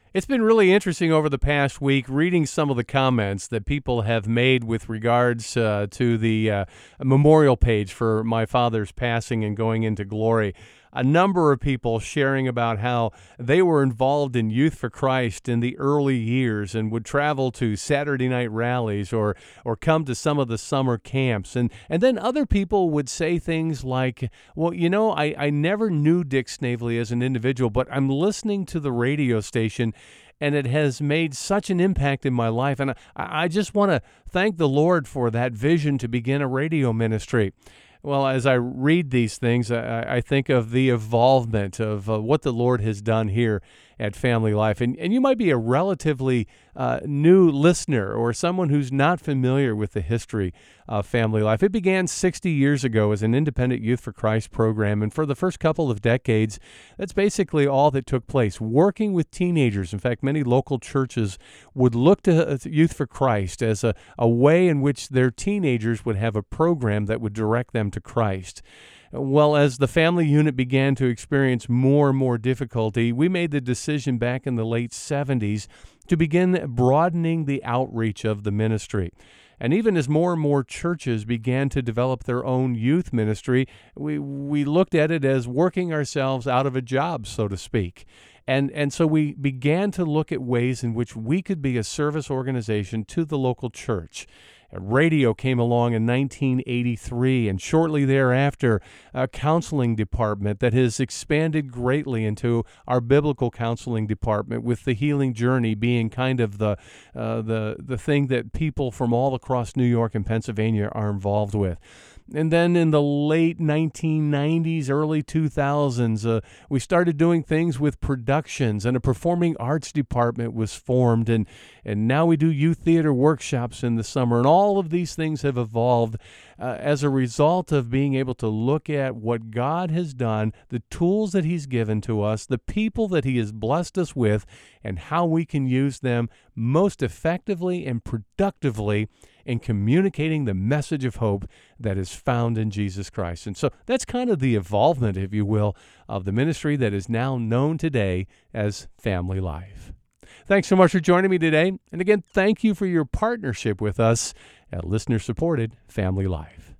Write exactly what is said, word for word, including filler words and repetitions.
It's been really interesting over the past week reading some of the comments that people have made with regards uh, to the uh, memorial page for my father's passing and going into glory. A number of people sharing about how they were involved in Youth for Christ in the early years and would travel to Saturday night rallies or or come to some of the summer camps. And, and then other people would say things like, well, you know, I, I never knew Dick Snavely as an individual, but I'm listening to the radio station and it has made such an impact in my life. And I, I just want to thank the Lord for that vision to begin a radio ministry. Well, as I read these things, I, I think of the evolvement of uh, what the Lord has done here at Family Life. And, and you might be a relatively uh, new listener or someone who's not familiar with the history of Family Life. It began sixty years ago as an independent Youth for Christ program. And for the first couple of decades, that's basically all that took place, working with teenagers. In fact, many local churches would look to Youth for Christ as a, a way in which their teenagers would have a program that would direct them to Christ. Well, as the family unit began to experience more and more difficulty, we made the decision back in the late seventies to begin broadening the outreach of the ministry. And even as more and more churches began to develop their own youth ministry, we, we looked at it as working ourselves out of a job, so to speak. And and so we began to look at ways in which we could be a service organization to the local church. Radio came along in nineteen eighty-three, and shortly thereafter, a counseling department that has expanded greatly into our biblical counseling department, with the Healing Journey being kind of the uh, the the thing that people from all across New York and Pennsylvania are involved with. And then in the late nineteen nineties, early two thousands, uh, we started doing things with productions, and a performing arts department was formed, and, and now we do youth theater workshops in the summer. And all of these things have evolved uh, as a result of being able to look at what God has done, the tools that He's given to us, the people that He has blessed us with, and how we can use them most effectively and productively in communicating the message of hope that is found in Jesus Christ. And so that's kind of the evolvement, if you will, of the ministry that is now known today as Family Life. Thanks so much for joining me today. And again, thank you for your partnership with us at listener-supported Family Life.